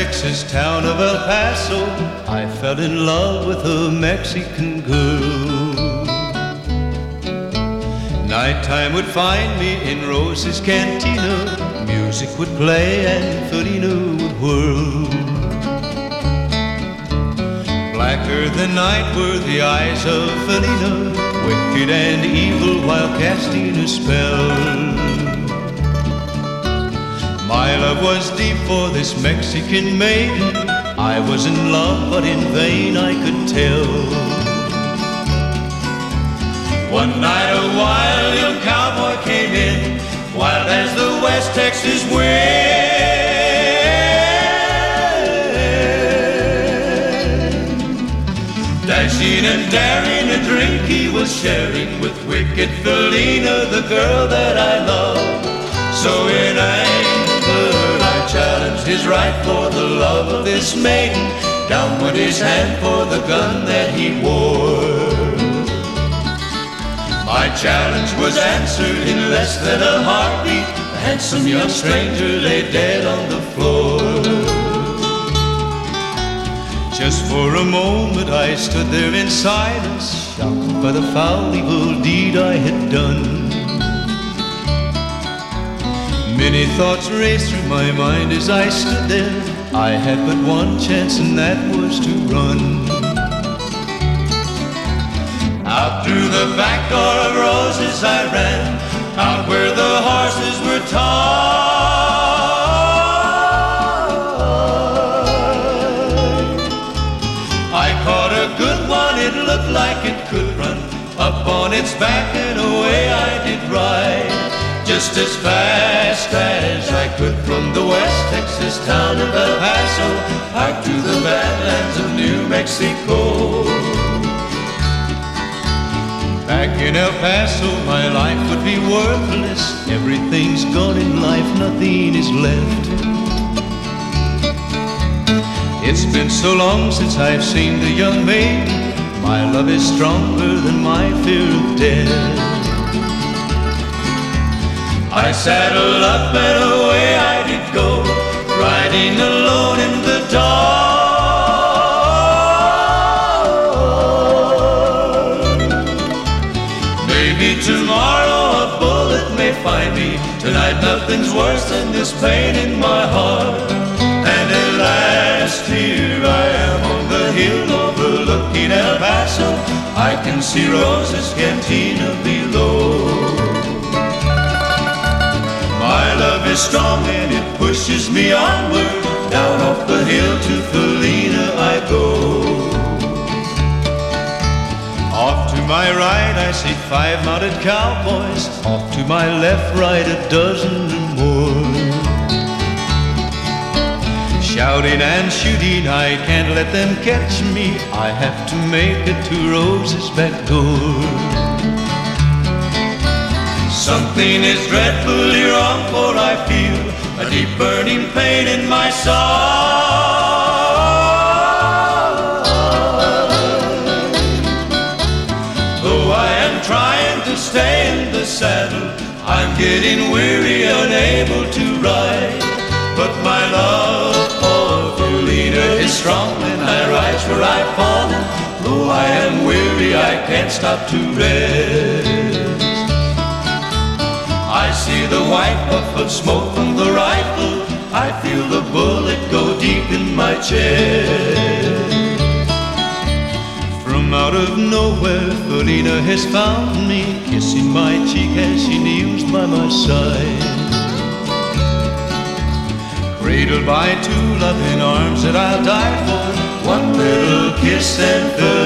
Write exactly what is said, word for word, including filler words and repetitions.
Texas town of El Paso, I fell in love with a Mexican girl. Nighttime would find me in Rose's Cantina. Music would play and Felina would whirl. Blacker than night were the eyes of Felina, wicked and evil while casting a spell. My love was deep for this Mexican maiden. I was in love, but in vain I could tell. One night a wild young cowboy came in, wild as the West Texas wind. Dashing and daring, a drink he was sharing with wicked Felina, the girl that I love. So in anger I challenged his right for the love of this maiden. Down went his hand for the gun that he wore. My challenge was answered in less than a heartbeat. The handsome young stranger lay dead on the floor. Just for a moment I stood there in silence, shocked by the foul evil deed I had done. Many thoughts raced through my mind as I stood there. I had but one chance, and that was to run. Out through the back door of Roses I ran, out where the horses were tied. I caught a good one, it looked like it could run. Up on its back and away I did ride, just as fast as I could from the West Texas town of El Paso out to the badlands of New Mexico. Back in El Paso my life would be worthless. Everything's gone in life, nothing is left. It's been so long since I've seen the young maiden. My love is stronger than my fear of death. I saddled up and away I did go, riding alone in the dark. Maybe tomorrow a bullet may find me. Tonight nothing's worse than this pain in my heart. And at last here I am on the hill overlooking El Paso. I can see Rose's Cantina below. My love is strong and it pushes me onward. Down off the hill to Felina I go. Off to my right I see five mounted cowboys. Off to my left, right, a dozen or more. Shouting and shooting, I can't let them catch me. I have to make it to Rose's back door. Something is dreadfully wrong, for I feel a deep burning pain in my side. Though I am trying to stay in the saddle, I'm getting weary, unable to ride. But my love for Felina is strong, and I rise where I've fallen. Though I am weary, I can't stop to rest. I see the white puff of smoke from the rifle. I feel the bullet go deep in my chest. From out of nowhere, Felina has found me, kissing my cheek as she kneels by my side. Cradled by two loving arms that I'll die for, one little kiss and